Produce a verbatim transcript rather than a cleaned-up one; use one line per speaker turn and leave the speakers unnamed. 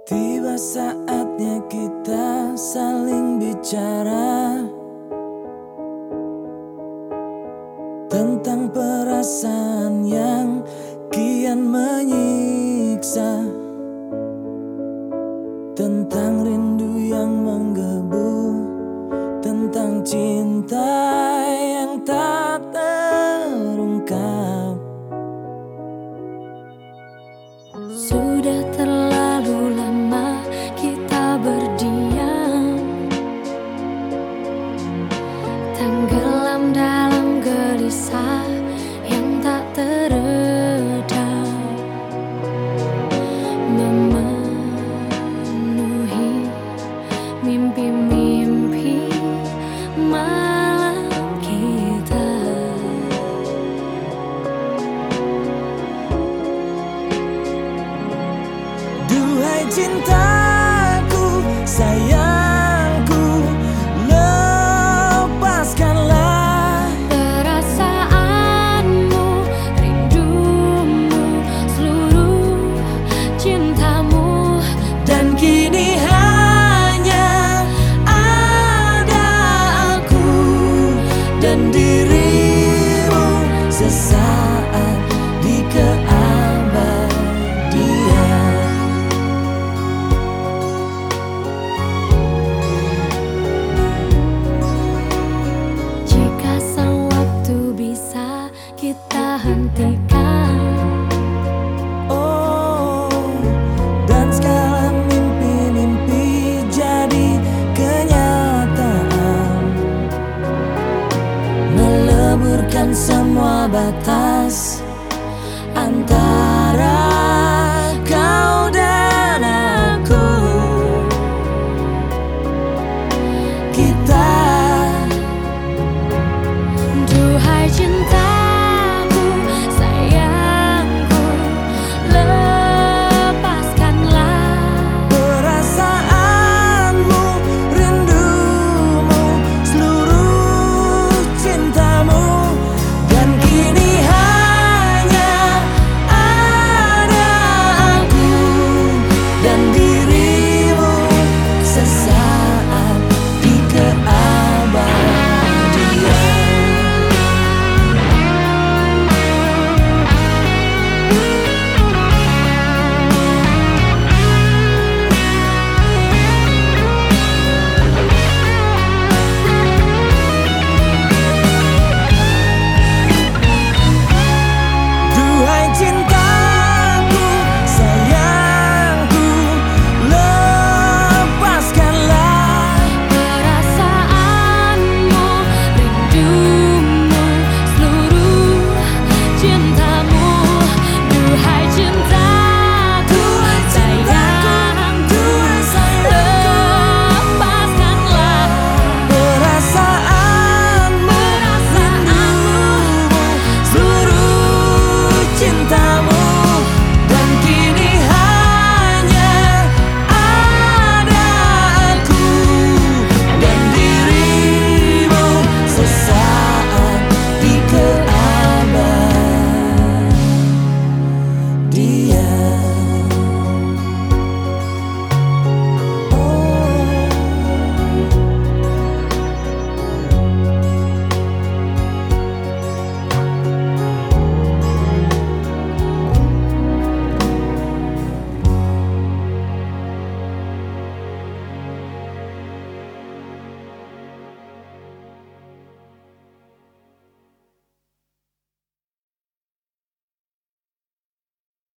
Tiba saatnya kita saling bicara tentang perasaan yang kian menyiksa, tentang rindu yang menggebu, tentang cinta yang tak terungkap.
Sudah terlalu lama kita berdiam, tenggelam dalam gelisah yang tak teredam, memenuhi mimpi-mimpi malam kita.
Duhai cintaku, sayangku, lepaskanlah
perasaanmu, rindumu, seluruh cintamu.
dan kini hanya ada aku dan dirimu sesaat di keabadian.
Jika sang waktu bisa kita hentikan,
Oh, dan segala mimpi-mimpi jadi kenyataan, meleburkan semua batas